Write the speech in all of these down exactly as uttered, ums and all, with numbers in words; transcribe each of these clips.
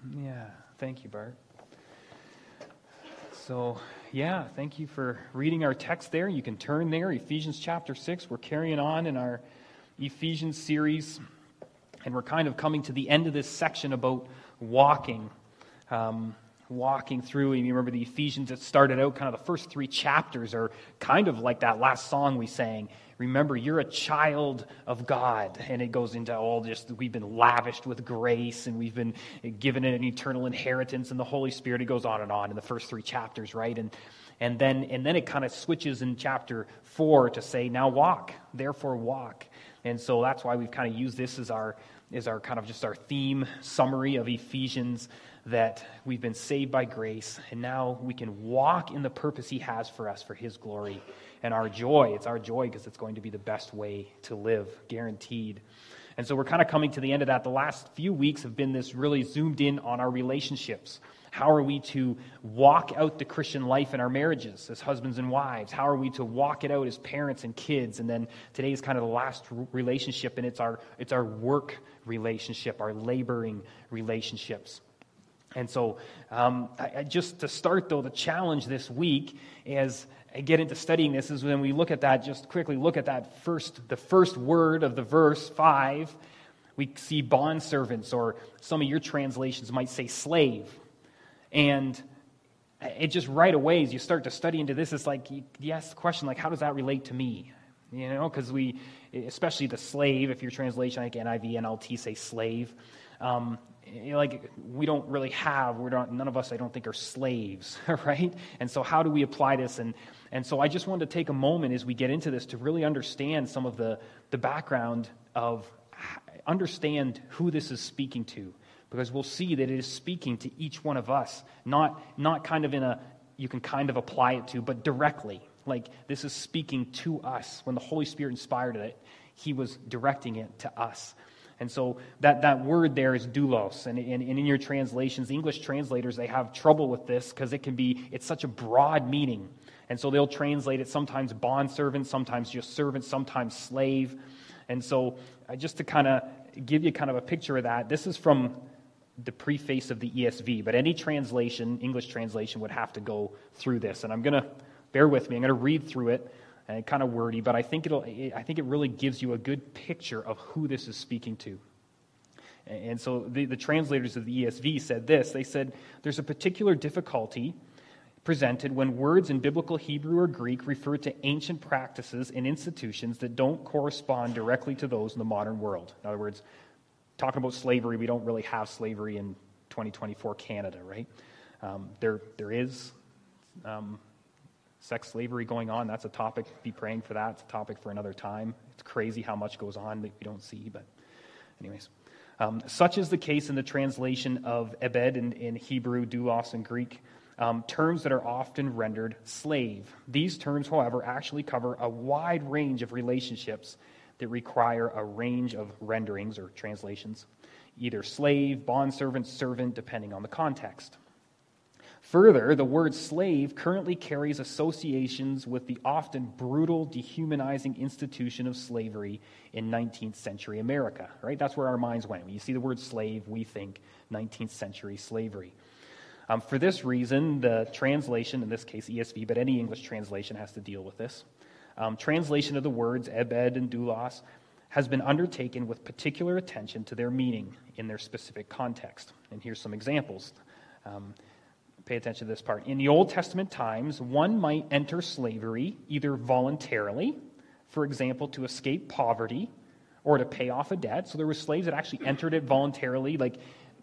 Yeah, thank you, Bart. So, yeah, thank you for reading our text there. You can turn there, Ephesians chapter six. We're carrying on in our Ephesians series, and we're kind of coming to the end of this section about walking. Um, walking through, and you remember the Ephesians that started out, kind of the first three chapters are kind of like that last song we sang. Remember, you're a child of God. And it goes into all just, we've been lavished with grace, and we've been given an eternal inheritance in the Holy Spirit. It goes on and on in the first three chapters, right? And and then and then it kind of switches in chapter four to say, now walk, therefore walk. And so that's why we've kind of used this as our, as our kind of just our theme summary of Ephesians, that we've been saved by grace, and now we can walk in the purpose He has for us, for His glory and our joy. It's our joy because it's going to be the best way to live, guaranteed. And so we're kind of coming to the end of that. The last few weeks have been this really zoomed in on our relationships. How are we to walk out the Christian life in our marriages as husbands and wives? How are we to walk it out as parents and kids? And then today is kind of the last relationship, and it's our it's our work relationship, our laboring relationships. And so um, I, I just to start, though, the challenge this week as I get into studying this is when we look at that, just quickly look at that first, the first word of the verse, five, we see bondservants, or some of your translations might say slave. And it just right away, as you start to study into this, it's like, you, you ask the question, like, how does that relate to me? You know, because we, especially the slave, if your translation, like N I V, N L T, say slave, um, you know, like we don't really have, we're not, none of us, I don't think, are slaves, right? And so how do we apply this? And and so I just wanted to take a moment as we get into this to really understand some of the, the background of, understand who this is speaking to, because we'll see that it is speaking to each one of us, not not kind of in a, you can kind of apply it to, but directly. Like this is speaking to us. When the Holy Spirit inspired it, He was directing it to us. And so that, that word there is doulos. And, and, and in your translations, the English translators, they have trouble with this because it can be, it's such a broad meaning. And so they'll translate it sometimes bondservant, sometimes just servant, sometimes slave. And so uh, just to kind of give you kind of a picture of that, this is from the preface of the E S V. But any translation, English translation, would have to go through this. And I'm going to, bear with me, I'm going to read through it. And kind of wordy, but I think it'll. I think it really gives you a good picture of who this is speaking to. And so the, the translators of the E S V said this. They said, there's a particular difficulty presented when words in biblical Hebrew or Greek refer to ancient practices and institutions that don't correspond directly to those in the modern world. In other words, talking about slavery, we don't really have slavery in twenty twenty-four Canada, right? Um, there, there is... Um, Sex slavery going on, that's a topic. Be praying for that. It's a topic for another time. It's crazy how much goes on that we don't see, but anyways. Um, such is the case in the translation of ebed in, in Hebrew, doulos in Greek, um, terms that are often rendered slave. These terms, however, actually cover a wide range of relationships that require a range of renderings or translations, either slave, bondservant, servant, depending on the context. Further, the word slave currently carries associations with the often brutal, dehumanizing institution of slavery in nineteenth century America, right? That's where our minds went. When you see the word slave, we think nineteenth century slavery. Um, for this reason, the translation, in this case E S V, but any English translation has to deal with this. Um, translation of the words ebed and doulos has been undertaken with particular attention to their meaning in their specific context. And here's some examples. Um, Pay attention to this part. In the Old Testament times, one might enter slavery either voluntarily, for example, to escape poverty, or to pay off a debt. So there were slaves that actually entered it voluntarily, like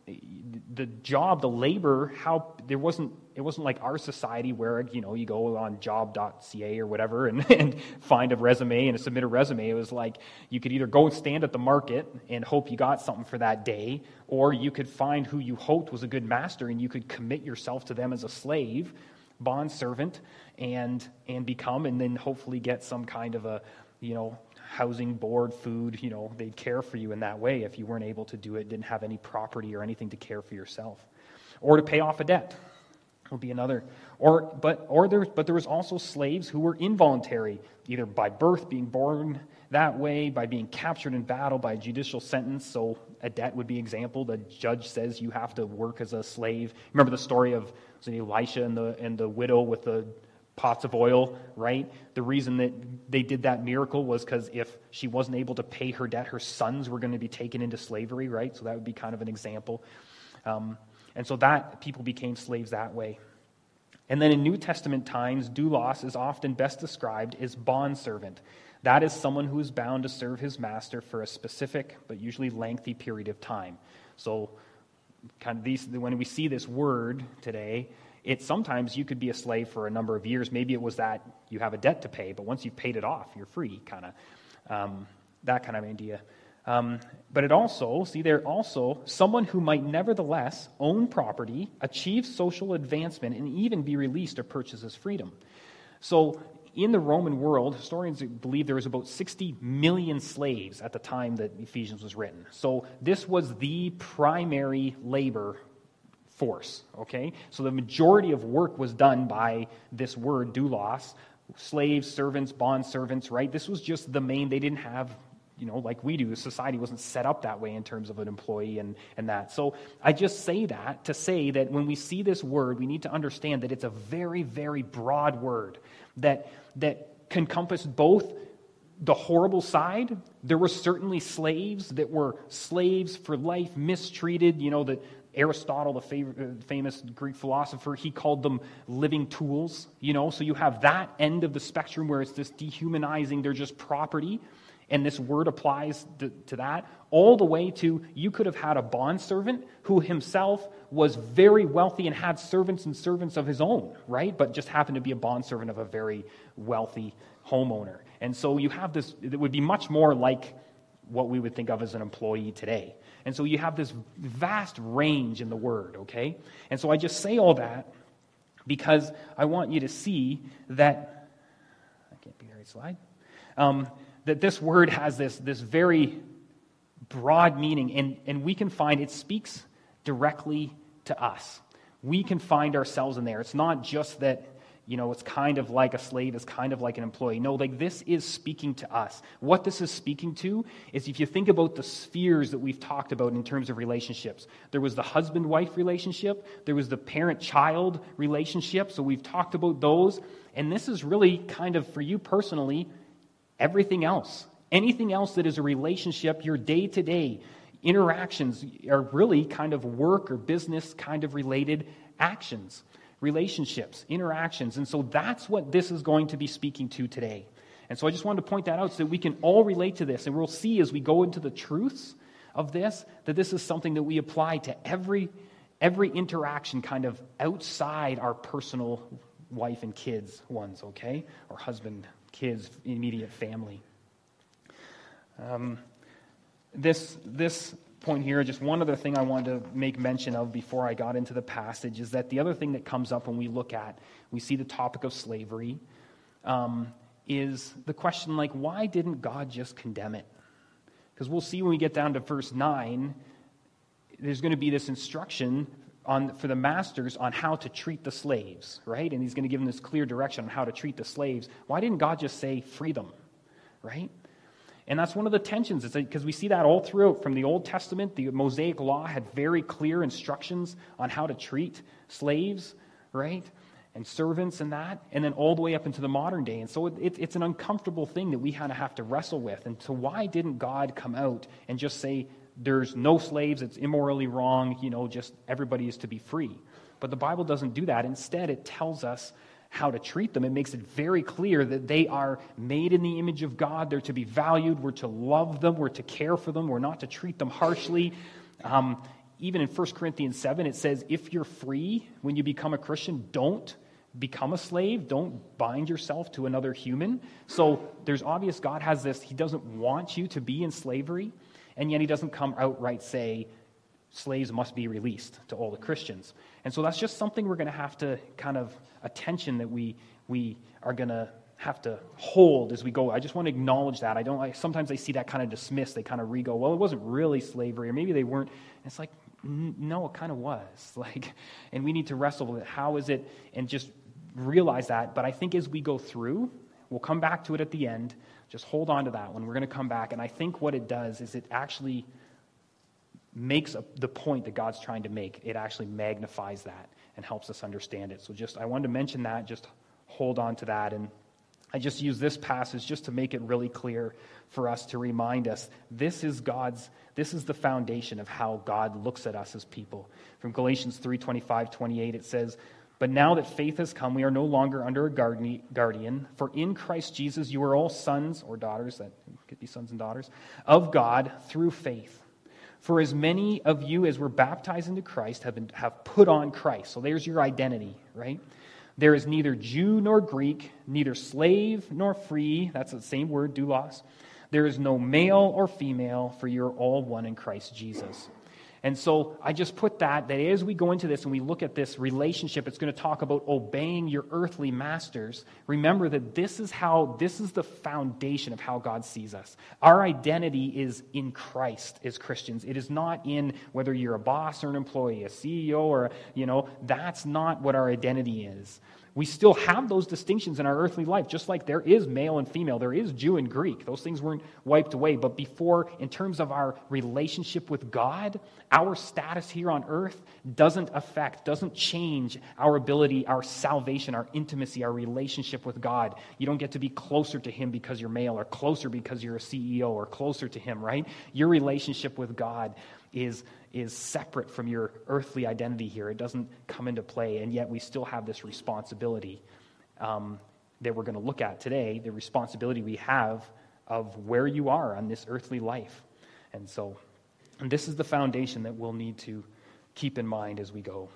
the job, the labor, how there wasn't it wasn't like our society where, you know, you go on job dot c a or whatever and, and find a resume and submit a resume. It was like you could either go and stand at the market and hope you got something for that day, or you could find who you hoped was a good master and you could commit yourself to them as a slave, bond servant, and and become, and then hopefully get some kind of a, you know, housing, board, food, you know, they'd care for you in that way if you weren't able to do it, didn't have any property or anything to care for yourself. Or to pay off a debt would be another. Or but or there but there was also slaves who were involuntary, either by birth, being born that way by being captured in battle by a judicial sentence. So a debt would be example. The judge says you have to work as a slave. Remember the story of was it Elisha and the and the widow with the pots of oil, right? The reason that they did that miracle was because if she wasn't able to pay her debt, her sons were going to be taken into slavery, right? So that would be kind of an example. Um, and so that people became slaves that way. And then in New Testament times, doulos is often best described as bondservant. That is someone who is bound to serve his master for a specific but usually lengthy period of time. So kind of these, when we see this word today, it sometimes you could be a slave for a number of years. Maybe it was that you have a debt to pay, but once you've paid it off, you're free, kind of. Um, that kind of idea. Um, but it also, see there also, someone who might nevertheless own property, achieve social advancement, and even be released or purchase his freedom. So in the Roman world, historians believe there was about sixty million slaves at the time that Ephesians was written. So this was the primary labor force, okay? So the majority of work was done by this word, doulos, slaves, servants, bond servants, right? This was just the main, they didn't have, you know, like we do. Society wasn't set up that way in terms of an employee and, and that. So I just say that to say that when we see this word, we need to understand that it's a very, very broad word that that encompassed both the horrible side. There were certainly slaves that were slaves for life, mistreated. You know, that Aristotle, the fav- famous Greek philosopher, he called them living tools. You know, so you have that end of the spectrum where it's this dehumanizing, they're just property. And this word applies to, to that, all the way to you could have had a bondservant who himself was very wealthy and had servants and servants of his own, right? But just happened to be a bondservant of a very wealthy homeowner. And so you have this, it would be much more like what we would think of as an employee today. And so you have this vast range in the word, okay? And so I just say all that because I want you to see that, I can't be the right slide, um, that this word has this, this very broad meaning, and, and we can find it speaks directly to us. We can find ourselves in there. It's not just that, you know, it's kind of like a slave, it's kind of like an employee. No, like this is speaking to us. What this is speaking to is if you think about the spheres that we've talked about in terms of relationships. There was the husband-wife relationship. There was the parent-child relationship. So we've talked about those. And this is really kind of, for you personally, everything else. Anything else that is a relationship, your day-to-day interactions are really kind of work or business kind of related actions, relationships, interactions. And so that's what this is going to be speaking to today. And so I just wanted to point that out so that we can all relate to this. And we'll see as we go into the truths of this, that this is something that we apply to every, every interaction kind of outside our personal wife and kids ones, okay? Or husband, kids, immediate family. Um, this this point here, just one other thing I wanted to make mention of before I got into the passage is that the other thing that comes up when we look at, we see the topic of slavery, um, is the question like, why didn't God just condemn it? Because we'll see when we get down to verse nine, there's going to be this instruction on for the masters on how to treat the slaves, right? And he's going to give them this clear direction on how to treat the slaves. Why didn't God just say free them, right? And that's one of the tensions, because we see that all throughout from the Old Testament. The Mosaic Law had very clear instructions on how to treat slaves, right? And servants and that, and then all the way up into the modern day. And so it, it, it's an uncomfortable thing that we kind of have to wrestle with. And so why didn't God come out and just say, there's no slaves, it's immorally wrong, you know, just everybody is to be free? But the Bible doesn't do that. Instead, it tells us how to treat them. It makes it very clear that they are made in the image of God. They're to be valued. We're to love them. We're to care for them. We're not to treat them harshly. Um, even in First Corinthians seven, it says, if you're free when you become a Christian, don't become a slave. Don't bind yourself to another human. So there's obvious God has this. He doesn't want you to be in slavery, and yet he doesn't come outright say, slaves must be released to all the Christians. And so that's just something we're going to have to kind of, attention that we we are going to have to hold as we go. I just want to acknowledge that. I don't. I, sometimes I see that kind of dismissed. They kind of re-go, well, it wasn't really slavery, or maybe they weren't. And it's like, n- no, it kind of was. Like, and we need to wrestle with it. How is it? And just realize that. But I think as we go through, we'll come back to it at the end, Just hold on to that one. We're going to come back. And I think what it does is it actually makes a, the point that God's trying to make. It actually magnifies that and helps us understand it. So just, I wanted to mention that. Just hold on to that. And I just use this passage just to make it really clear for us, to remind us this is God's, this is the foundation of how God looks at us as people. From Galatians three twenty-five, twenty-eight, it says, "But now that faith has come, we are no longer under a guardian. For in Christ Jesus you are all sons or daughters," that could be sons and daughters, "of God through faith. For as many of you as were baptized into Christ have been, have put on Christ." So there's your identity, right? "There is neither Jew nor Greek, neither slave nor free." That's the same word, doulos. "There is no male or female, for you're all one in Christ Jesus." And so I just put that, that as we go into this and we look at this relationship, it's going to talk about obeying your earthly masters. Remember that this is how, this is the foundation of how God sees us. Our identity is in Christ as Christians. It is not in whether you're a boss or an employee, a C E O or, you know, that's not what our identity is. We still have those distinctions in our earthly life, just like there is male and female, there is Jew and Greek. Those things weren't wiped away. But before, in terms of our relationship with God, our status here on earth doesn't affect, doesn't change our ability, our salvation, our intimacy, our relationship with God. You don't get to be closer to Him because you're male, or closer because you're a C E O, or closer to Him, right? Your relationship with God is is separate from your earthly identity here. It doesn't come into play, and yet we still have this responsibility um, that we're going to look at today, the responsibility we have of where you are on this earthly life. And so, and this is the foundation that we'll need to keep in mind as we go.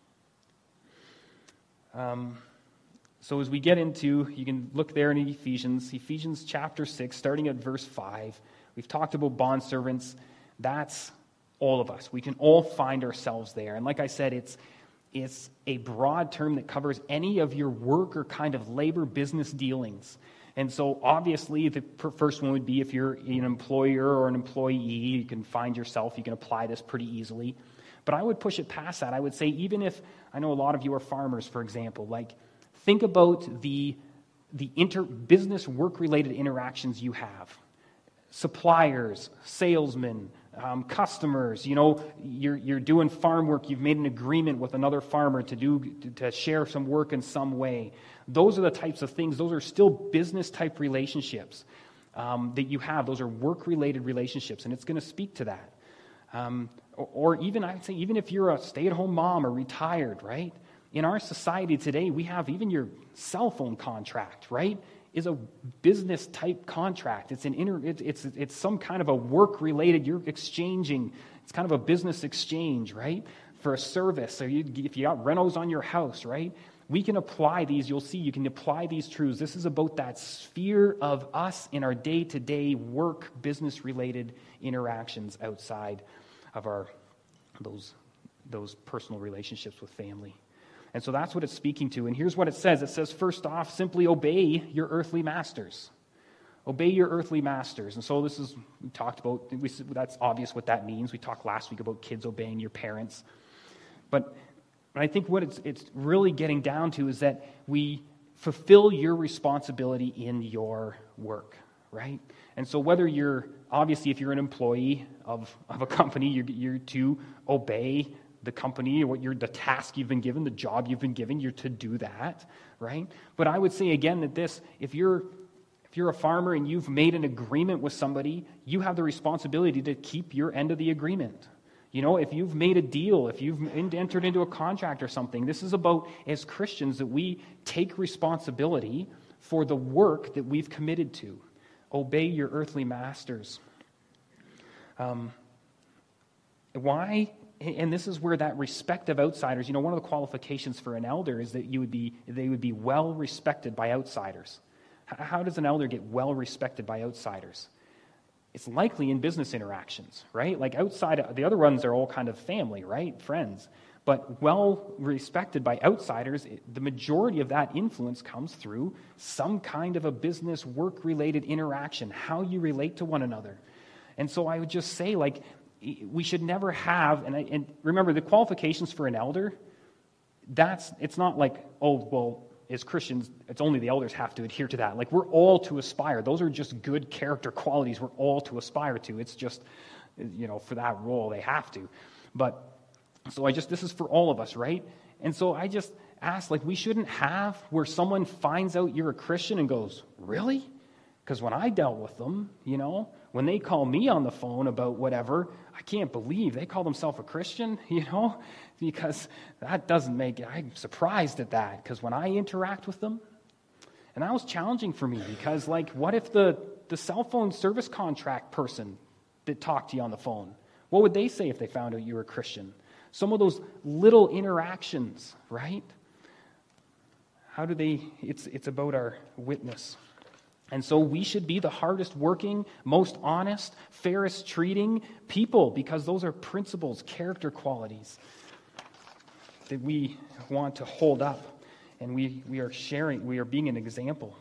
Um, so as we get into, you can look there in Ephesians, Ephesians chapter six, starting at verse five. We've talked about bondservants. That's all of us. We can all find ourselves there. And like I said, it's it's a broad term that covers any of your work or kind of labor business dealings. And so obviously the first one would be if you're an employer or an employee, you can find yourself, you can apply this pretty easily. But I would push it past that. I would say even if, I know a lot of you are farmers, for example, like think about the, the inter business work-related interactions you have. Suppliers, salesmen, Um, customers, you know, you're you're doing farm work, you've made an agreement with another farmer to do to, to share some work in some way. Those are the types of things, those are still business type relationships um, that you have. Those are work related relationships, and it's going to speak to that. Um, or, or even, I'd say, even if you're a stay-at-home mom or retired, right? In our society today, we have even your cell phone contract, right? Is a business type contract. It's an inter, it, it's it's some kind of a work related. You're exchanging. It's kind of a business exchange, right? For a service. So you, if you got renos on your house, right? We can apply these. You'll see. You can apply these truths. This is about that sphere of us in our day to day work, business related interactions outside of our those those personal relationships with family. And so that's what it's speaking to. And here's what it says. It says, first off, simply obey your earthly masters. Obey your earthly masters. And so this is, we talked about, we, that's obvious what that means. We talked last week about kids obeying your parents. But, but I think what it's, it's really getting down to is that we fulfill your responsibility in your work, right? And so whether you're, obviously if you're an employee of, of a company, you're, you're to obey the company, or what you're, the task you've been given, the job you've been given, you're to do that, right? But I would say again that this, if you're if you're a farmer and you've made an agreement with somebody, you have the responsibility to keep your end of the agreement. You know, if you've made a deal, if you've entered into a contract or something, this is about, as Christians, that we take responsibility for the work that we've committed to. Obey your earthly masters. Um, why? And this is where that respect of outsiders, you know, one of the qualifications for an elder is that you would be, they would be well respected by outsiders. How does an elder get well respected by outsiders? It's likely in business interactions, right? Like outside, the other ones are all kind of family, right? Friends. But well respected by outsiders, the majority of that influence comes through some kind of a business work-related interaction, how you relate to one another. And so I would just say, like, we should never have, and, I, and remember, the qualifications for an elder, that's, it's not like, oh, well, as Christians, it's only the elders have to adhere to that. Like, we're all to aspire. Those are just good character qualities we're all to aspire to. It's just, you know, for that role, they have to. But, so I just, this is for all of us, right? And so I just ask, like, we shouldn't have where someone finds out you're a Christian and goes, really? Because when I dealt with them, you know, when they call me on the phone about whatever, I can't believe they call themselves a Christian, you know, because that doesn't make it, I'm surprised at that, because when I interact with them, and that was challenging for me, because, like, what if the, the cell phone service contract person that talked to you on the phone, what would they say if they found out you were a Christian? Some of those little interactions, right? How do they, it's it's about our witness. And so we should be the hardest working, most honest, fairest treating people, because those are principles, character qualities that we want to hold up. And we, we are sharing, we are being an example.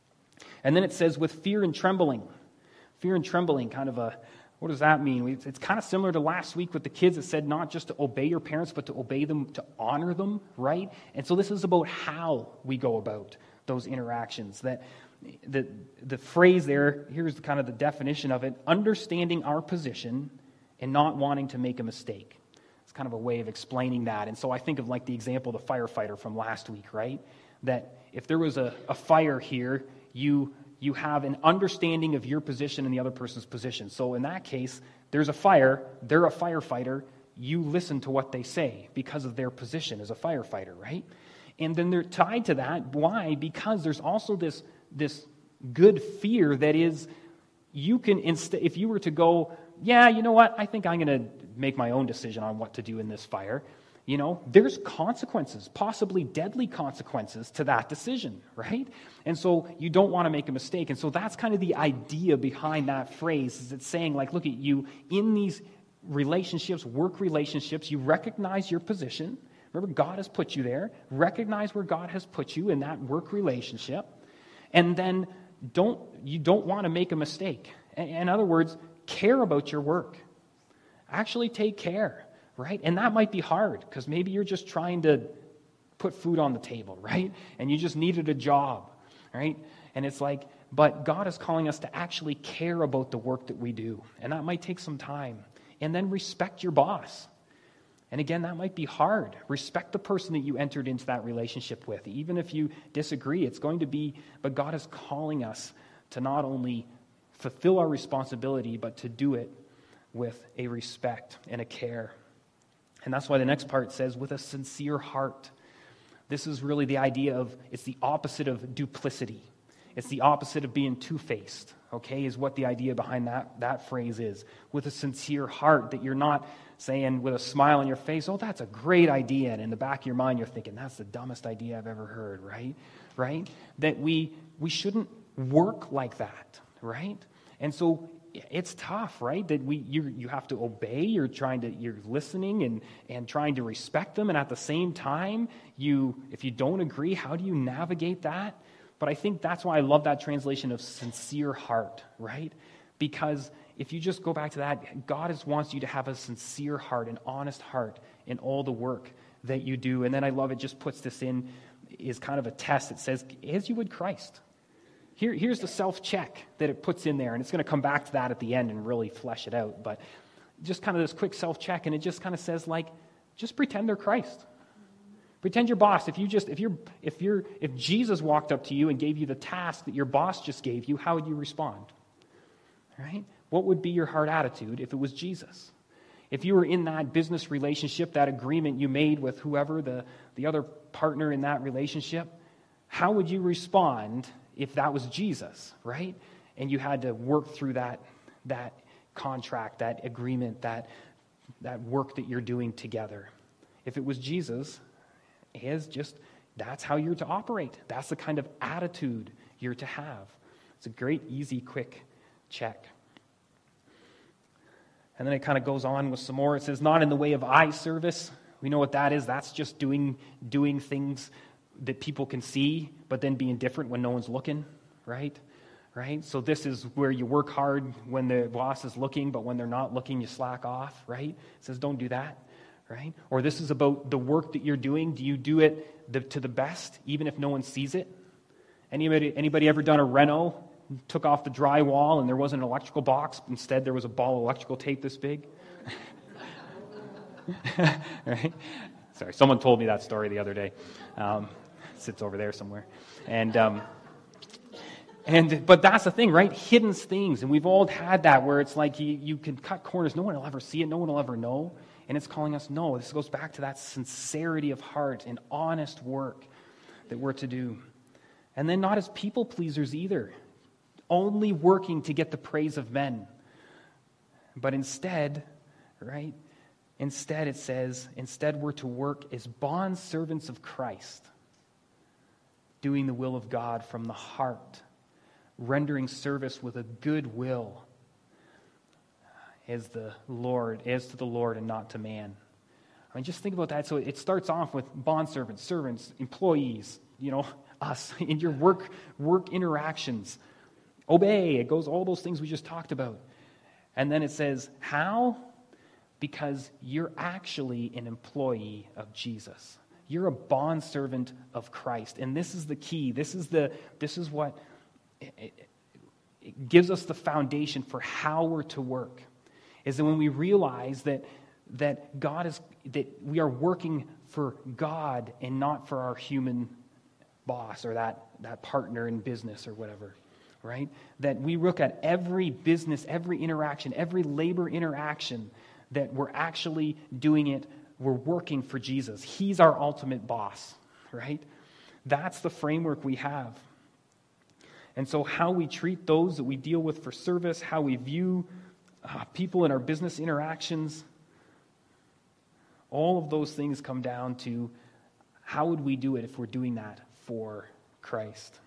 And then it says, with fear and trembling. Fear and trembling, kind of a, what does that mean? It's, it's kind of similar to last week with the kids. It said not just to obey your parents, but to obey them, to honor them, right? And so this is about how we go about those interactions. That the the phrase there, here's the, kind of the definition of it, understanding our position and not wanting to make a mistake. It's kind of a way of explaining that. And so I think of like the example of the firefighter from last week, right? That if there was a, a fire here, you you have an understanding of your position and the other person's position. So in that case, there's a fire, they're a firefighter, you listen to what they say because of their position as a firefighter, right? And then they're tied to that. Why? Because there's also this this good fear that is, you can, inst- if you were to go, yeah, you know what, I think I'm going to make my own decision on what to do in this fire, you know, there's consequences, possibly deadly consequences to that decision, right? And so you don't want to make a mistake. And so that's kind of the idea behind that phrase, is it's saying, like, look at you, in these relationships, work relationships, you recognize your position. Remember, God has put you there. Recognize where God has put you in that work relationship. And then don't you don't want to make a mistake. In other words, care about your work. Actually take care, right? And that might be hard, because maybe you're just trying to put food on the table, right? And you just needed a job, right? And it's like, but God is calling us to actually care about the work that we do. And that might take some time. And then respect your boss. And again, that might be hard. Respect the person that you entered into that relationship with. Even if you disagree, it's going to be, but God is calling us to not only fulfill our responsibility, but to do it with a respect and a care. And that's why the next part says, with a sincere heart. This is really the idea of, it's the opposite of duplicity. It's the opposite of being two-faced, okay, is what the idea behind that, that phrase is. With a sincere heart, that you're not saying with a smile on your face, oh, that's a great idea. And in the back of your mind, you're thinking, that's the dumbest idea I've ever heard, right? Right? That we we shouldn't work like that, right? And so it's tough, right? That we you you have to obey. You're trying to you're listening and and trying to respect them, and at the same time, you if you don't agree, how do you navigate that? But I think that's why I love that translation of sincere heart, right? Because if you just go back to that, God is, wants you to have a sincere heart, an honest heart in all the work that you do. And then I love it, just puts this in, is kind of a test. It says, as you would Christ. Here, here's the self-check that it puts in there. And it's going to come back to that at the end and really flesh it out. But just kind of this quick self-check. And it just kind of says, like, just pretend they're Christ. Pretend your boss. If you just, if you're, if you're, if Jesus walked up to you and gave you the task that your boss just gave you, how would you respond? Right? What would be your heart attitude if it was Jesus? If you were in that business relationship, that agreement you made with whoever, the, the other partner in that relationship, how would you respond if that was Jesus, right? And you had to work through that, that contract, that agreement, that, that work that you're doing together. If it was Jesus, is just, that's how you're to operate. That's the kind of attitude you're to have. It's a great, easy, quick check. And then it kind of goes on with some more. It says, not in the way of eye service. We know what that is. That's just doing doing things that people can see, but then being different when no one's looking, right? Right? So this is where you work hard when the boss is looking, but when they're not looking, you slack off, right? It says, don't do that, right? Or this is about the work that you're doing. Do you do it the, to the best, even if no one sees it? Anybody, anybody ever done a reno, took off the drywall, and there wasn't an electrical box? Instead, there was a ball of electrical tape this big? Right? Sorry, someone told me that story the other day. Um, sits over there somewhere. And... Um, And but that's the thing, right? Hidden things. And we've all had that where it's like you, you can cut corners. No one will ever see it. No one will ever know. And it's calling us, no, this goes back to that sincerity of heart and honest work that we're to do. And then not as people pleasers either. Only working to get the praise of men. But instead, right? Instead it says, instead we're to work as bond servants of Christ. Doing the will of God from the heart. Rendering service with a good will as the Lord, as to the Lord and not to man. I mean, just think about that. So it starts off with bondservants, servants, employees, you know, us, in your work work interactions. Obey. It goes all those things we just talked about. And then it says, how? Because you're actually an employee of Jesus. You're a bondservant of Christ. And this is the key. This is the this is what It, it gives us the foundation for how we're to work, is that when we realize that that God is that we are working for God and not for our human boss or that that partner in business or whatever, right? That we look at every business, every interaction, every labor interaction, that we're actually doing it, we're working for Jesus. He's our ultimate boss, right? That's the framework we have. And so how we treat those that we deal with for service, how we view uh, people in our business interactions, all of those things come down to how would we do it if we're doing that for Christ.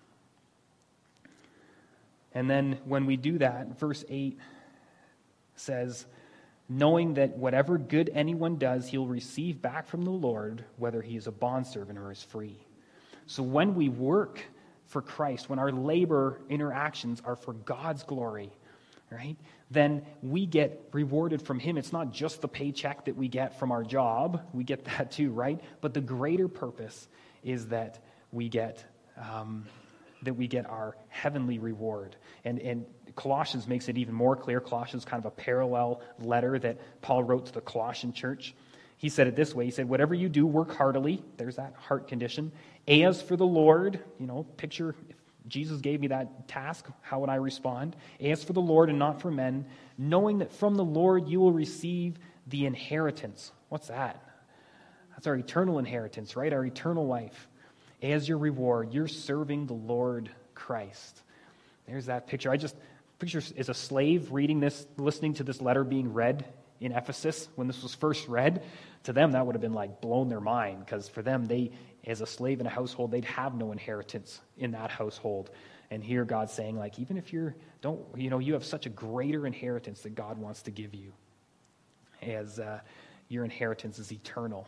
And then when we do that, verse eight says, knowing that whatever good anyone does, he'll receive back from the Lord, whether he is a bondservant or is free. So when we work for Christ, when our labor interactions are for God's glory, right, then we get rewarded from him. It's not just the paycheck that we get from our job. We get that too, right? But the greater purpose is that we get um, that we get our heavenly reward. And, and Colossians makes it even more clear. Colossians is kind of a parallel letter that Paul wrote to the Colossian church. He said it this way. He said, whatever you do, work heartily. There's that heart condition. As for the Lord, you know, picture if Jesus gave me that task, how would I respond? As for the Lord and not for men, knowing that from the Lord you will receive the inheritance. What's that? That's our eternal inheritance, right? Our eternal life. As your reward, you're serving the Lord Christ. There's that picture. I just picture as a slave reading this, listening to this letter being read in Ephesus when this was first read. To them, that would have been like blown their mind, because for them, they, as a slave in a household, they'd have no inheritance in that household. And here God's saying, like, even if you're, don't, you know, you have such a greater inheritance that God wants to give you, as uh, your inheritance is eternal.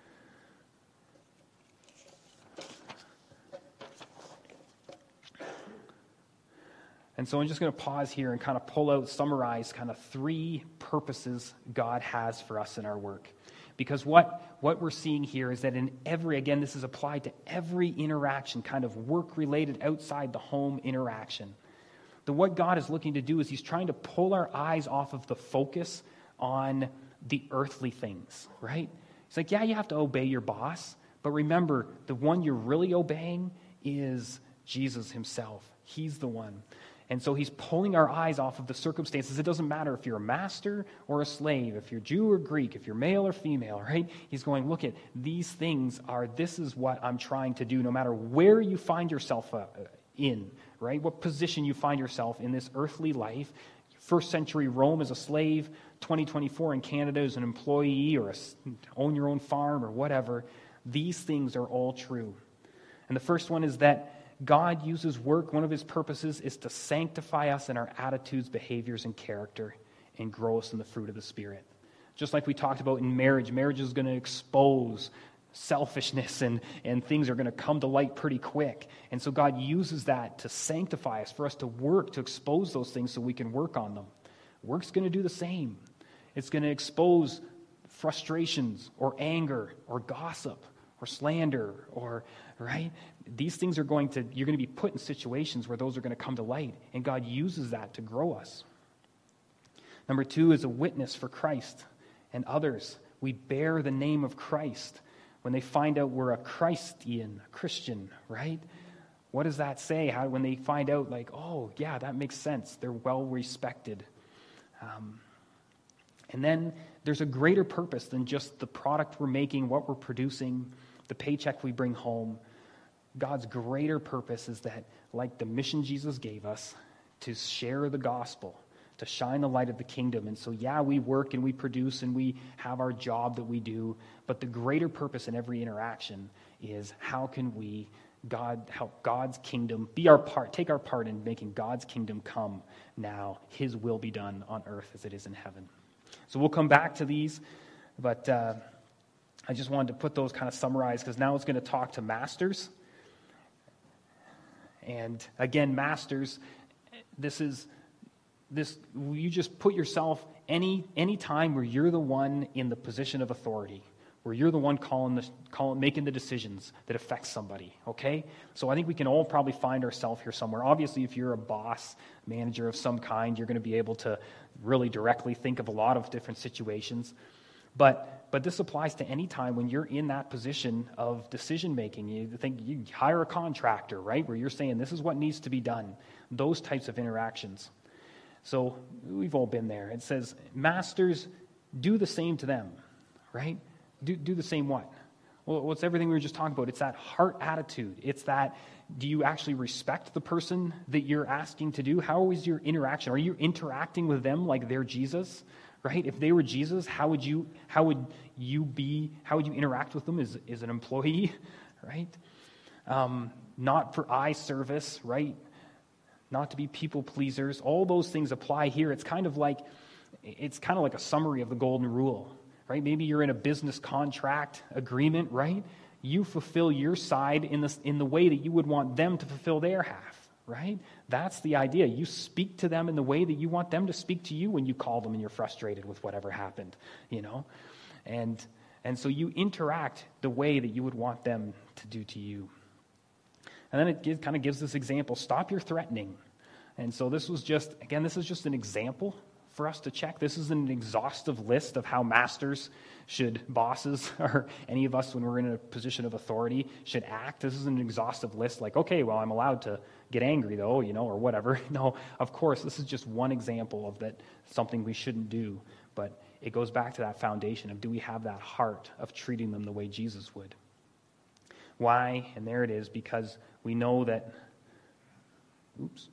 And so I'm just going to pause here and kind of pull out, summarize kind of three purposes God has for us in our work. Because what, what we're seeing here is that in every, again, this is applied to every interaction, kind of work-related, outside the home interaction. That what God is looking to do is he's trying to pull our eyes off of the focus on the earthly things, right? He's like, yeah, you have to obey your boss, but remember, the one you're really obeying is Jesus himself. He's the one. And so he's pulling our eyes off of the circumstances. It doesn't matter if you're a master or a slave, if you're Jew or Greek, if you're male or female, right? He's going, look at these things are, this is what I'm trying to do, no matter where you find yourself uh, in, right? What position you find yourself in this earthly life. First century Rome as a slave, twenty twenty-four in Canada as an employee or a, own your own farm or whatever. These things are all true. And the first one is that God uses work. One of his purposes is to sanctify us in our attitudes, behaviors, and character, and grow us in the fruit of the Spirit. Just like we talked about in marriage, marriage is going to expose selfishness, and, and things are going to come to light pretty quick. And so God uses that to sanctify us, for us to work, to expose those things so we can work on them. Work's going to do the same. It's going to expose frustrations or anger or gossip or slander or, right? These things are going to, you're going to be put in situations where those are going to come to light, and God uses that to grow us. Number two is a witness for Christ and others. We bear the name of Christ. When they find out we're a Christian, a Christian, right? What does that say? How, when they find out, like, oh, yeah, that makes sense. They're well respected. Um, and then there's a greater purpose than just the product we're making, what we're producing, the paycheck we bring home. God's greater purpose is that, like the mission Jesus gave us, to share the gospel, to shine the light of the kingdom. And so, yeah, we work and we produce and we have our job that we do, but the greater purpose in every interaction is how can we God help God's kingdom be our part, take our part in making God's kingdom come now, his will be done on earth as it is in heaven. So we'll come back to these, but uh, I just wanted to put those kind of summarized, because now it's going to talk to masters. And again, masters, this is this you just put yourself any any time where you're the one in the position of authority, where you're the one calling the calling making the decisions that affect somebody, okay? So I think we can all probably find ourselves here somewhere. Obviously, if you're a boss, manager of some kind, you're going to be able to really directly think of a lot of different situations. But but this applies to any time when you're in that position of decision making. You think you hire a contractor, right? Where you're saying this is what needs to be done. Those types of interactions. So we've all been there. It says, masters, do the same to them, right? Do do the same what? Well, it's everything we were just talking about. It's that heart attitude. It's that, do you actually respect the person that you're asking to do? How is your interaction? Are you interacting with them like they're Jesus? Right? If they were Jesus, how would you how would you be, how would you interact with them as, as an employee? Right? Um, not for eye service, right? Not to be people pleasers. All those things apply here. It's kind of like it's kind of like a summary of the golden rule. Right? Maybe you're in a business contract agreement, right? You fulfill your side in the, in the way that you would want them to fulfill their half, right? That's the idea. You speak to them in the way that you want them to speak to you when you call them and you're frustrated with whatever happened, you know? And and so you interact the way that you would want them to do to you. And then it gives, kind of gives this example, stop your threatening. And so this was just, again, this is just an example for us to check. This is an exhaustive list of how masters should, bosses, or any of us when we're in a position of authority should act. This is an exhaustive list, like, okay, well, I'm allowed to get angry though, you know, or whatever. No, of course, this is just one example of that, something we shouldn't do. But it goes back to that foundation of, do we have that heart of treating them the way Jesus would? Why? And there it is, because we know that, oops.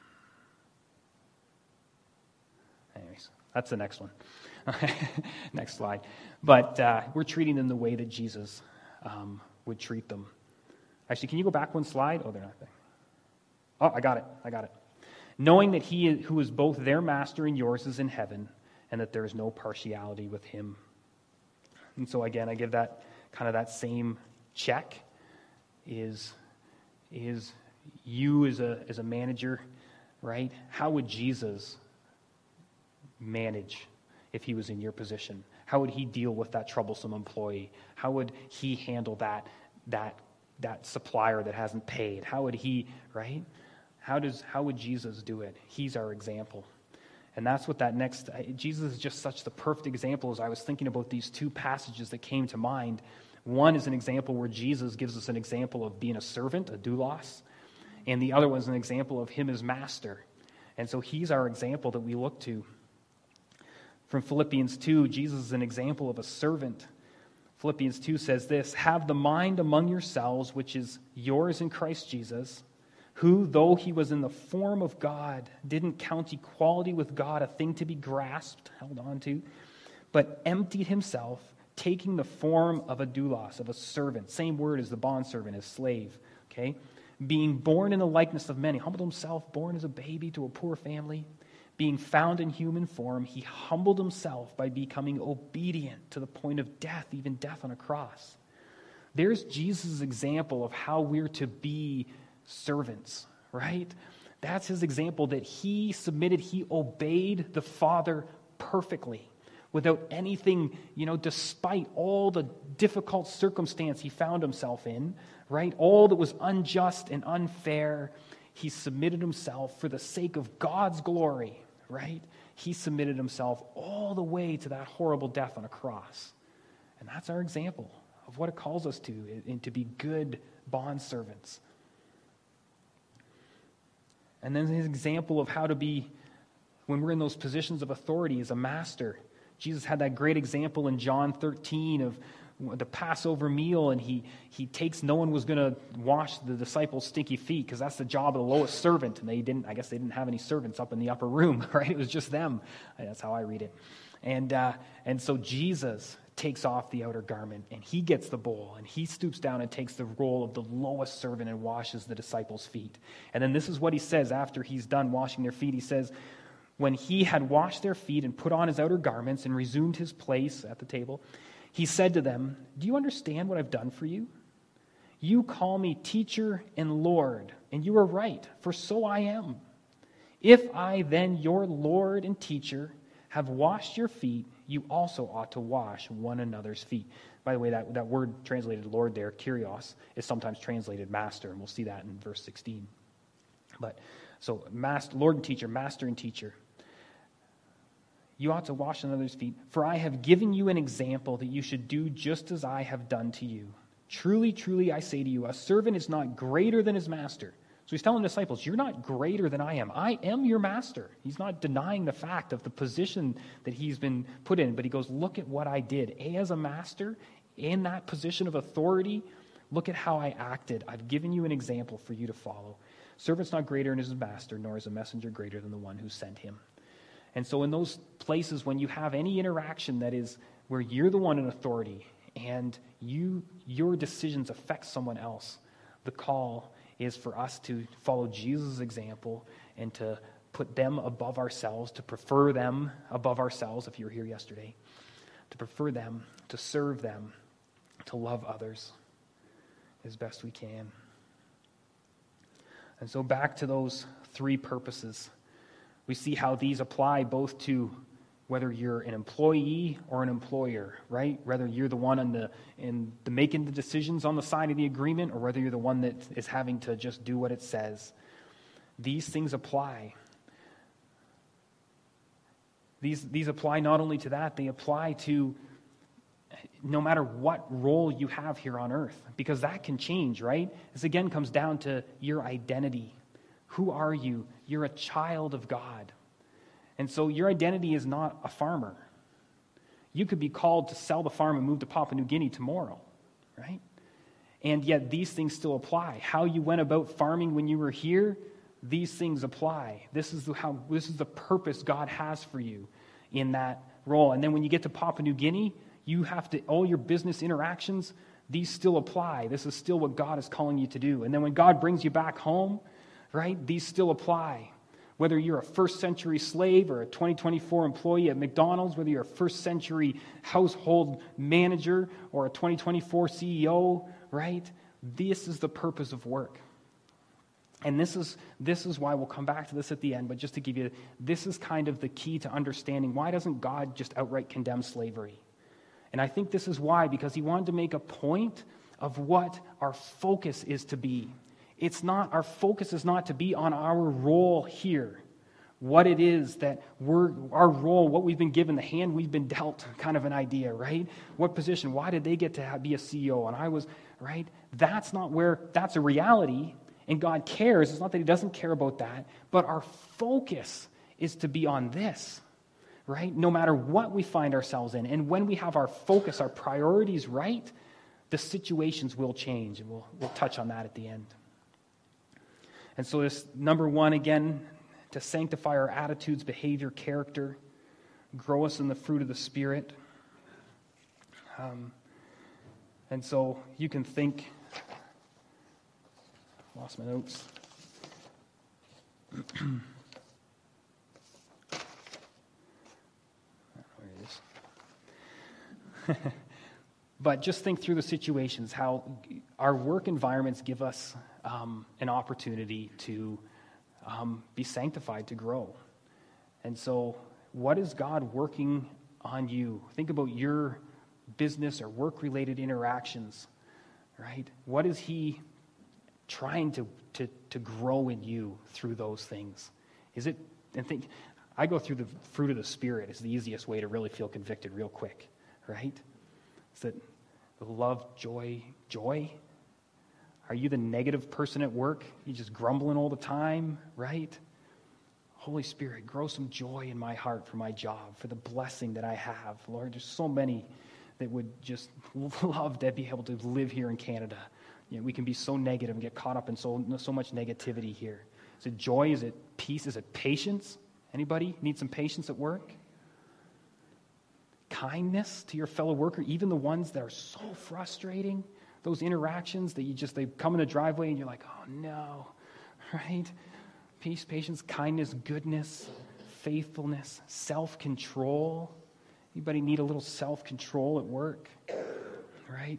Anyways, that's the next one. Next slide. But uh, we're treating them the way that Jesus um, would treat them. Actually, can you go back one slide? Oh, they're not there. Oh, I got it. I got it. Knowing that he who is both their master and yours is in heaven, and that there is no partiality with him. And so again, I give that kind of that same check. Is is you as a as a manager, right? How would Jesus manage if he was in your position? How would he deal with that troublesome employee? How would he handle that that that supplier that hasn't paid? How would he, right? How does how would Jesus do it? He's our example. And that's what that next, Jesus is just such the perfect example. As I was thinking about these two passages that came to mind, one is an example where Jesus gives us an example of being a servant, a doulos, and the other one is an example of him as master. And so he's our example that we look to. From Philippians two, Jesus is an example of a servant. Philippians two says this, have the mind among yourselves, which is yours in Christ Jesus, who, though he was in the form of God, didn't count equality with God a thing to be grasped, held on to, but emptied himself, taking the form of a doulos, of a servant. Same word as the bondservant, as slave. Okay? Being born in the likeness of men. He humbled himself, born as a baby to a poor family. Being found in human form, he humbled himself by becoming obedient to the point of death, even death on a cross. There's Jesus' example of how we're to be servants, right? That's his example, that he submitted, he obeyed the Father perfectly. without anything, you know, despite all the difficult circumstance he found himself in, right? All that was unjust and unfair, he submitted himself for the sake of God's glory, right? He submitted himself all the way to that horrible death on a cross. And that's our example of what it calls us to, and to be good bondservants. And then his example of how to be, when we're in those positions of authority as a master. Jesus had that great example in John thirteen of the Passover meal, and he he takes, no one was going to wash the disciples' stinky feet because that's the job of the lowest servant, and they didn't, I guess they didn't have any servants up in the upper room, right? It was just them. That's how I read it. And uh, and so Jesus takes off the outer garment, and he gets the bowl, and he stoops down and takes the role of the lowest servant and washes the disciples' feet. And then this is what he says after he's done washing their feet. He says, when he had washed their feet and put on his outer garments and resumed his place at the table, he said to them, "Do you understand what I've done for you? You call me teacher and Lord, and you are right, for so I am. If I then, your Lord and teacher, have washed your feet, you also ought to wash one another's feet." By the way, that, that word translated Lord there, Kyrios, is sometimes translated master, and we'll see that in verse sixteen. But so, master, Lord and teacher, master and teacher. You ought to wash another's feet, for I have given you an example that you should do just as I have done to you. Truly, truly, I say to you, a servant is not greater than his master. So he's telling the disciples, you're not greater than I am. I am your master. He's not denying the fact of the position that he's been put in, but he goes, look at what I did. As a master, in that position of authority, look at how I acted. I've given you an example for you to follow. Servant's not greater than his master, nor is a messenger greater than the one who sent him. And so in those places when you have any interaction that is where you're the one in authority and you your decisions affect someone else, the call is for us to follow Jesus' example and to put them above ourselves, to prefer them above ourselves, if you were here yesterday, to prefer them, to serve them, to love others as best we can. And so back to those three purposes. We see how these apply both to whether you're an employee or an employer, right? Whether you're the one in the in the making the decisions on the side of the agreement, or whether you're the one that is having to just do what it says. These things apply. These these apply not only to that, they apply to no matter what role you have here on earth, because that can change, right? This again comes down to your identity. Who are you? You're a child of God. And so your identity is not a farmer. You could be called to sell the farm and move to Papua New Guinea tomorrow, right? And yet these things still apply. How you went about farming when you were here, these things apply. This is the, how this is the purpose God has for you in that role. And then when you get to Papua New Guinea, you have to, all your business interactions, these still apply. This is still what God is calling you to do. And then when God brings you back home, right, these still apply. Whether you're a first century slave or a twenty twenty-four employee at McDonald's, whether you're a first century household manager or a twenty twenty-four C E O, right? This is the purpose of work. And this is this is why we'll come back to this at the end, but just to give you, this is kind of the key to understanding why doesn't God just outright condemn slavery? And I think this is why, because he wanted to make a point of what our focus is to be. It's not, our focus is not to be on our role here, what it is that we're, our role, what we've been given, the hand we've been dealt, kind of an idea, right? What position, why did they get to have, be a C E O and I was, right? That's not where, that's a reality, and God cares. It's not that he doesn't care about that, but our focus is to be on this, right? No matter what we find ourselves in. And when we have our focus, our priorities right, the situations will change, and we'll, we'll touch on that at the end. And so this, number one, again, to sanctify our attitudes, behavior, character, grow us in the fruit of the Spirit. Um, and so you can think, lost my notes. Where it is. But just think through the situations, how our work environments give us um, an opportunity to um, be sanctified, to grow. And so what is God working on you. Think about your business or work-related interactions, right? What is he trying to, to, to grow in you through those things? Is it, and think, I go through the fruit of the Spirit is the easiest way to really feel convicted real quick, right? Is that love, joy, joy? Are you the negative person at work? You just grumbling all the time, right? Holy Spirit, grow some joy in my heart for my job, for the blessing that I have. Lord, there's so many that would just love to be able to live here in Canada. You know, we can be so negative and get caught up in so, so much negativity here. Is it joy? Is it peace? Is it patience? Anybody need some patience at work? Kindness to your fellow worker, even the ones that are so frustrating, those interactions that you just, they come in the driveway and you're like, oh no, right? Peace, patience, kindness, goodness, faithfulness, self-control. Anybody need a little self-control at work? Right?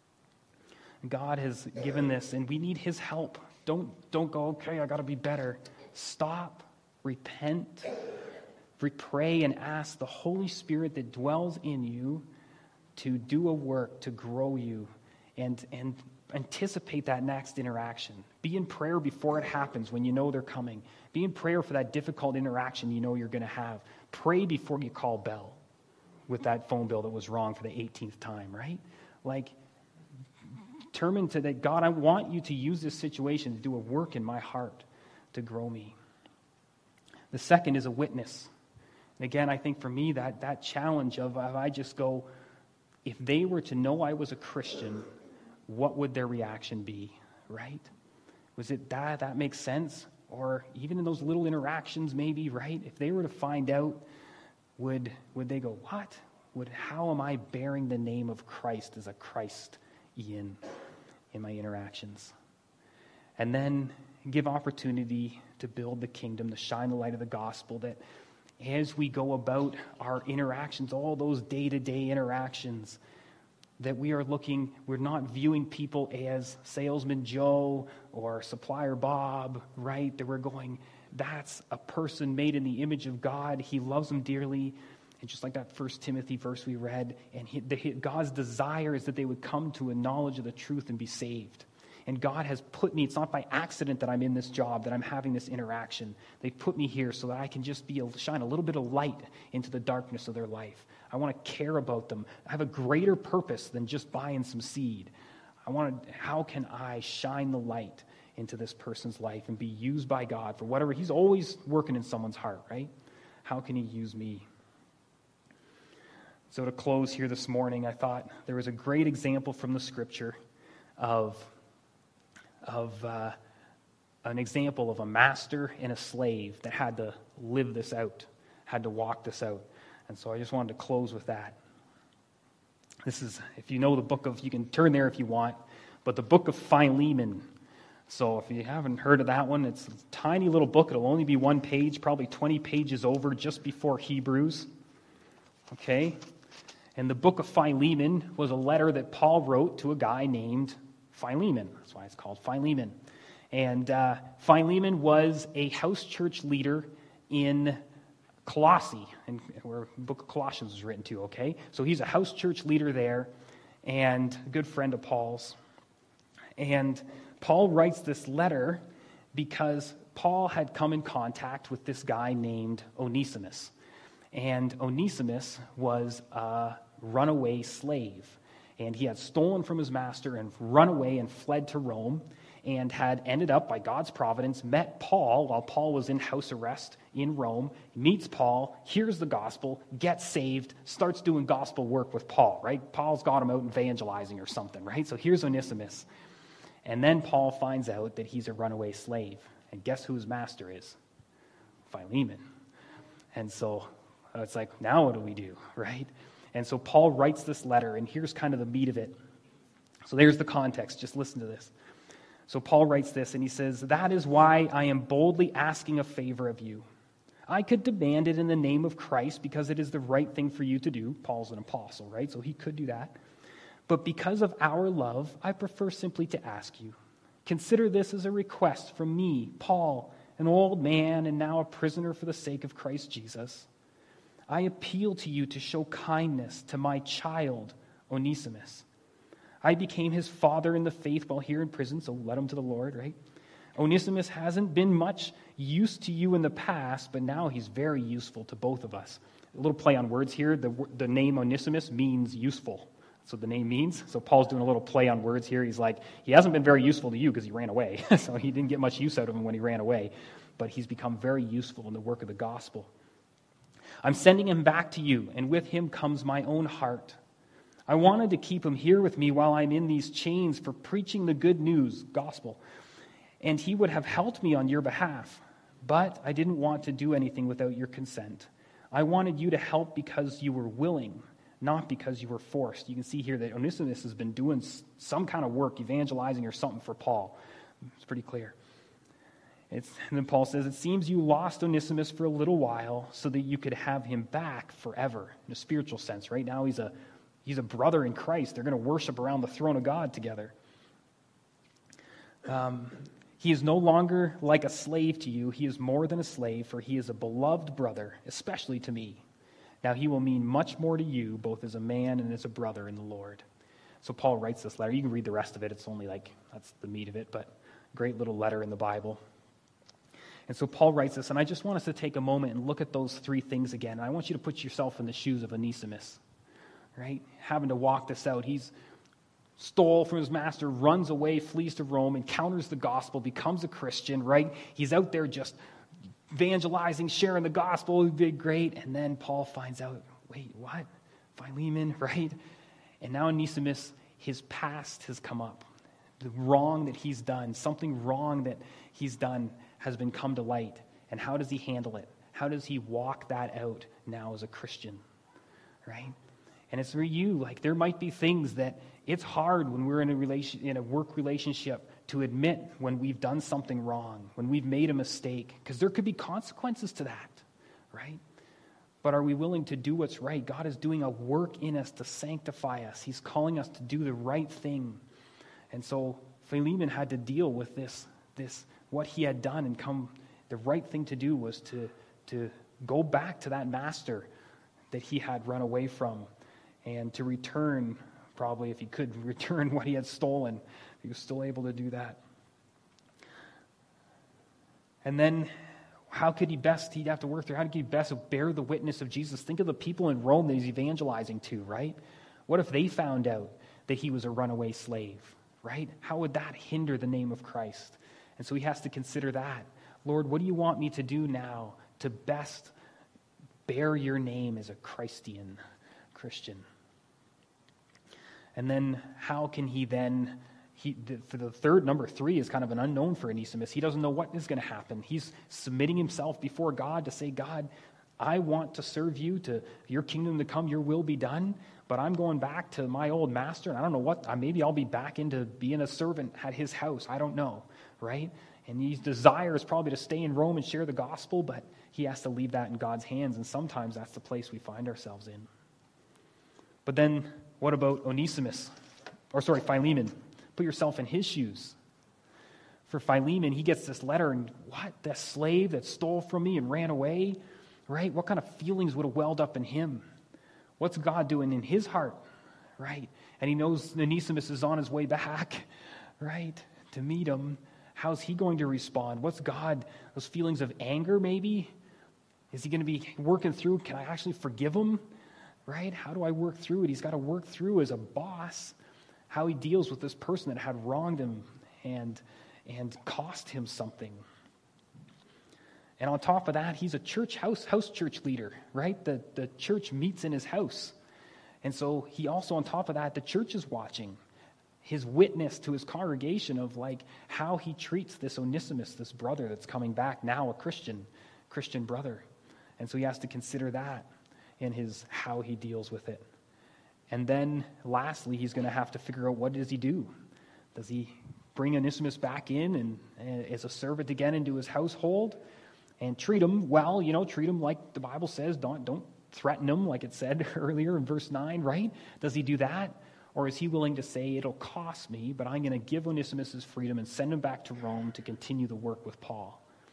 God has given this, and we need his help. Don't, don't go, okay, I got to be better. Stop, repent, pray, and ask the Holy Spirit that dwells in you to do a work, to grow you, and, and anticipate that next interaction. Be in prayer before it happens when you know they're coming. Be in prayer for that difficult interaction you know you're going to have. Pray before you call Bell with that phone bill that was wrong for the eighteenth time, right? Like, determine to that, God, I want you to use this situation to do a work in my heart to grow me. The second is a witness. And again, I think for me, that, that challenge of, of I just go, if they were to know I was a Christian, what would their reaction be, right? Was it that, that makes sense? Or even in those little interactions maybe, right? If they were to find out, would would they go, what? Would how am I bearing the name of Christ as a Christ in, in my interactions? And then give opportunity to build the kingdom, to shine the light of the gospel, that as we go about our interactions, all those day-to-day interactions, that we are looking, we're not viewing people as salesman Joe or supplier Bob, right? That we're going, that's a person made in the image of God. He loves them dearly. And just like that First Timothy verse we read, and he, the, God's desire is that they would come to a knowledge of the truth and be saved. And God has put me, it's not by accident that I'm in this job, that I'm having this interaction. They put me here so that I can just be a, shine a little bit of light into the darkness of their life. I want to care about them. I have a greater purpose than just buying some seed. I want to, how can I shine the light into this person's life and be used by God for whatever? He's always working in someone's heart, right? How can he use me? So to close here this morning, I thought there was a great example from the scripture of, of uh, an example of a master and a slave that had to live this out, had to walk this out. And so I just wanted to close with that. This is, if you know the book of, you can turn there if you want, but the book of Philemon. So if you haven't heard of that one, it's a tiny little book. It'll only be one page, probably twenty pages over, just before Hebrews. Okay? And the book of Philemon was a letter that Paul wrote to a guy named Philemon. That's why it's called Philemon. And uh, Philemon was a house church leader in Colossae, and where the book of Colossians was written to, okay? So he's a house church leader there and a good friend of Paul's. And Paul writes this letter because Paul had come in contact with this guy named Onesimus. And Onesimus was a runaway slave. And he had stolen from his master and run away and fled to Rome, and had ended up, by God's providence, met Paul while Paul was in house arrest in Rome, meets Paul, hears the gospel, gets saved, starts doing gospel work with Paul, right? Paul's got him out evangelizing or something, right? So here's Onesimus. And then Paul finds out that he's a runaway slave. And guess who his master is? Philemon. And so it's like, now what do we do, right? And so Paul writes this letter, and here's kind of the meat of it. So there's the context. Just listen to this. So Paul writes this, and he says, "That is why I am boldly asking a favor of you. I could demand it in the name of Christ because it is the right thing for you to do." Paul's an apostle, right? So he could do that. "But because of our love, I prefer simply to ask you. Consider this as a request from me, Paul, an old man and now a prisoner for the sake of Christ Jesus. I appeal to you to show kindness to my child, Onesimus. I became his father in the faith while here in prison, so led him to the Lord, right? Onesimus hasn't been much use to you in the past, but now he's very useful to both of us. A little play on words here. The, the name Onesimus means useful. That's what the name means. So Paul's doing a little play on words here. He's like, he hasn't been very useful to you because he ran away. So he didn't get much use out of him when he ran away. But he's become very useful in the work of the gospel. I'm sending him back to you, and with him comes my own heart. I wanted to keep him here with me while I'm in these chains for preaching the good news, gospel. And he would have helped me on your behalf. But I didn't want to do anything without your consent. I wanted you to help because you were willing, not because you were forced. You can see here that Onesimus has been doing some kind of work, evangelizing or something for Paul. It's pretty clear. It's, and then Paul says, it seems you lost Onesimus for a little while so that you could have him back forever, in a spiritual sense. Right now he's a, he's a brother in Christ. They're going to worship around the throne of God together. Um, he is no longer like a slave to you. He is more than a slave, for he is a beloved brother, especially to me. Now he will mean much more to you, both as a man and as a brother in the Lord. So Paul writes this letter. You can read the rest of it. It's only like, that's the meat of it, but great little letter in the Bible. And so Paul writes this, and I just want us to take a moment and look at those three things again. And I want you to put yourself in the shoes of Onesimus, right? Having to walk this out. He's stole from his master, runs away, flees to Rome, encounters the gospel, becomes a Christian, right? He's out there just evangelizing, sharing the gospel, big, great. And then Paul finds out, wait, what? Philemon, right? And now Onesimus, his past has come up. The wrong that he's done, something wrong that he's done has been come to light. And how does he handle it? How does he walk that out now as a Christian, right? And it's for you, like there might be things that it's hard when we're in a relation, in a work relationship to admit when we've done something wrong, when we've made a mistake, because there could be consequences to that, right? But are we willing to do what's right? God is doing a work in us to sanctify us. He's calling us to do the right thing. And so Philemon had to deal with this, this what he had done, and come. The right thing to do was to, to go back to that master that he had run away from, and to return, probably if he could return what he had stolen. He was still able to do that. And then how could he best, he'd have to work through, how could he best bear the witness of Jesus? Think of the people in Rome that he's evangelizing to, right? What if they found out that he was a runaway slave, right? How would that hinder the name of Christ? And so he has to consider that. Lord, what do you want me to do now to best bear your name as a Christian Christian? And then how can he then, he, for the third, number three is kind of an unknown for Onesimus. He doesn't know what is going to happen. He's submitting himself before God to say, God, I want to serve you, to your kingdom to come, your will be done, but I'm going back to my old master, and I don't know what, maybe I'll be back into being a servant at his house. I don't know, right? And his desire is probably to stay in Rome and share the gospel, but he has to leave that in God's hands, and sometimes that's the place we find ourselves in. But then, what about Onesimus? Or sorry, Philemon. Put yourself in his shoes. For Philemon, he gets this letter, and what? The slave that stole from me and ran away? Right? What kind of feelings would have welled up in him? What's God doing in his heart? Right? And he knows Onesimus is on his way back, right? To meet him. How's he going to respond? What's God, those feelings of anger maybe? Is he going to be working through, can I actually forgive him? Right? How do I work through it? He's got to work through as a boss how he deals with this person that had wronged him and, and cost him something. And on top of that, he's a church house, house church leader, right? The, the church meets in his house. And so he also, on top of that, the church is watching his witness to his congregation of like how he treats this Onesimus, this brother that's coming back, now a Christian, Christian brother. And so he has to consider that in his how he deals with it. And then lastly, he's going to have to figure out, what does he do? Does he bring Onesimus back in and, and as a servant again into his household and treat him well, you know, treat him like the Bible says, don't, don't threaten him like it said earlier in verse nine, right? Does he do that? Or is he willing to say, it'll cost me, but I'm going to give Onesimus his freedom and send him back to Rome to continue the work with Paul,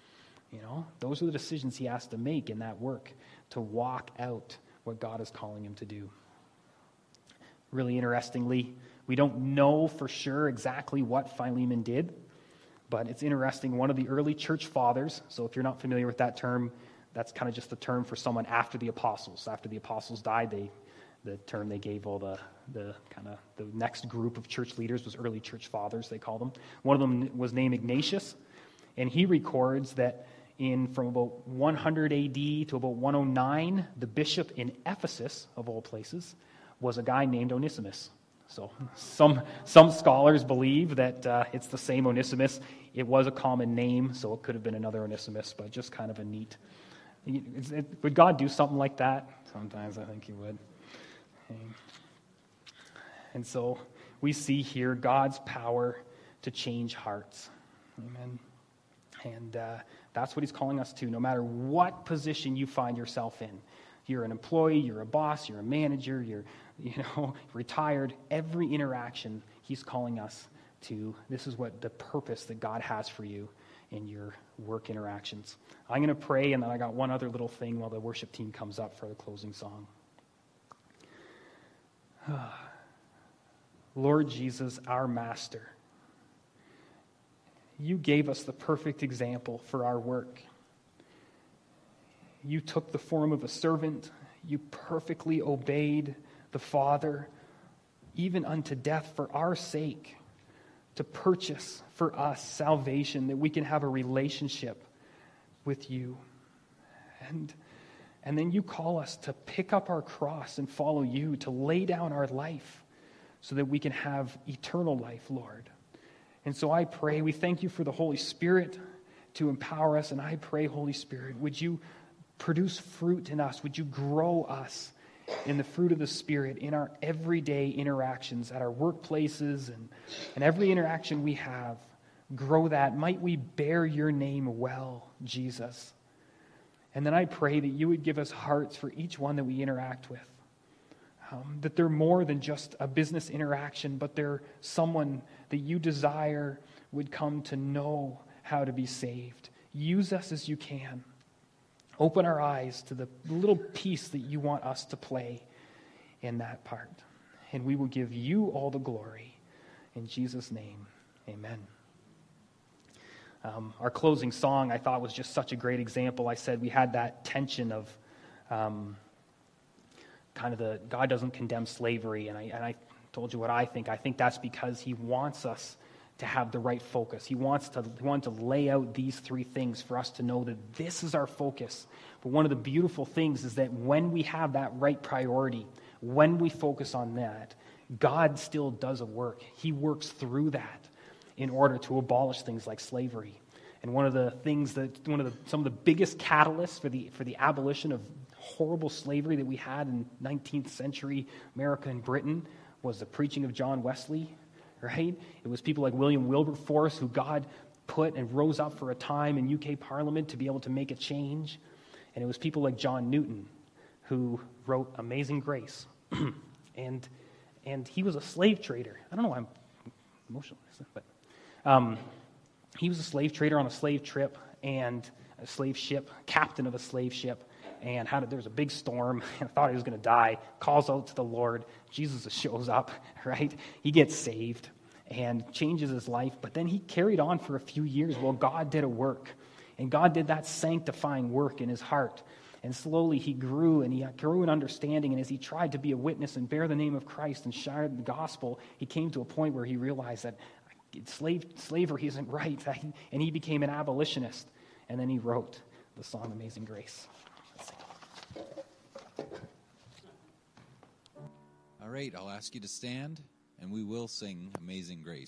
You know, those are the decisions he has to make in that work to walk out what God is calling him to do. Really interestingly, we don't know for sure exactly what Philemon did, but it's interesting. One of the early church fathers, so if you're not familiar with that term, that's kind of just the term for someone after the apostles. After the apostles died, they the term they gave all the, the kind of the next group of church leaders was early church fathers, they call them. One of them was named Ignatius, and he records that in from about one hundred A D to about one oh nine, the bishop in Ephesus, of all places, was a guy named Onesimus. So some some scholars believe that uh, it's the same Onesimus. It was a common name, so it could have been another Onesimus, but just kind of a neat. It, it, would God do something like that? Sometimes I think he would. And so we see here God's power to change hearts. Amen. And uh, that's what he's calling us to, no matter what position you find yourself in. You're an employee, you're a boss, you're a manager, you're you know, retired. Every interaction he's calling us to, this is what the purpose that God has for you in your work interactions. I'm going to pray, and then I got one other little thing while the worship team comes up for the closing song. Lord Jesus, our Master, you gave us the perfect example for our work. You took the form of a servant. You perfectly obeyed the Father, even unto death for our sake, to purchase for us salvation, that we can have a relationship with you. And, and then you call us to pick up our cross and follow you, to lay down our life so that we can have eternal life, Lord. And so I pray, we thank you for the Holy Spirit to empower us, and I pray, Holy Spirit, would you produce fruit in us? Would you grow us in the fruit of the Spirit in our everyday interactions, at our workplaces and, and every interaction we have? Grow that. Might we bear your name well, Jesus. And then I pray that you would give us hearts for each one that we interact with. Um, that they're more than just a business interaction, but they're someone that you desire would come to know how to be saved. Use us as you can. Open our eyes to the little piece that you want us to play in that part. And we will give you all the glory. In Jesus' name, amen. Um, our closing song, I thought, was just such a great example. I said we had that tension of um, kind of the, God doesn't condemn slavery. And I, and I told you what I think. I think that's because he wants us to have the right focus. He wants to, he wants to lay out these three things for us to know that this is our focus. But one of the beautiful things is that when we have that right priority, when we focus on that, God still does a work. He works through that in order to abolish things like slavery. And one of the things that, one of the, some of the biggest catalysts for the, for the abolition of horrible slavery that we had in nineteenth century America and Britain was the preaching of John Wesley. Right? It was people like William Wilberforce who God put and rose up for a time in U K Parliament to be able to make a change. And it was people like John Newton who wrote Amazing Grace. and and he was a slave trader. I don't know why I'm emotional, but um, he was a slave trader on a slave trip and a slave ship, captain of a slave ship. And how did, there was a big storm, and thought he was going to die, calls out to the Lord. Jesus shows up, right? He gets saved and changes his life. But then he carried on for a few years while God did a work. And God did that sanctifying work in his heart. And slowly he grew, and he grew in understanding. And as he tried to be a witness and bear the name of Christ and share the gospel, he came to a point where he realized that slave, slavery isn't right. And he became an abolitionist. And then he wrote the song Amazing Grace. All right, I'll ask you to stand, and we will sing Amazing Grace.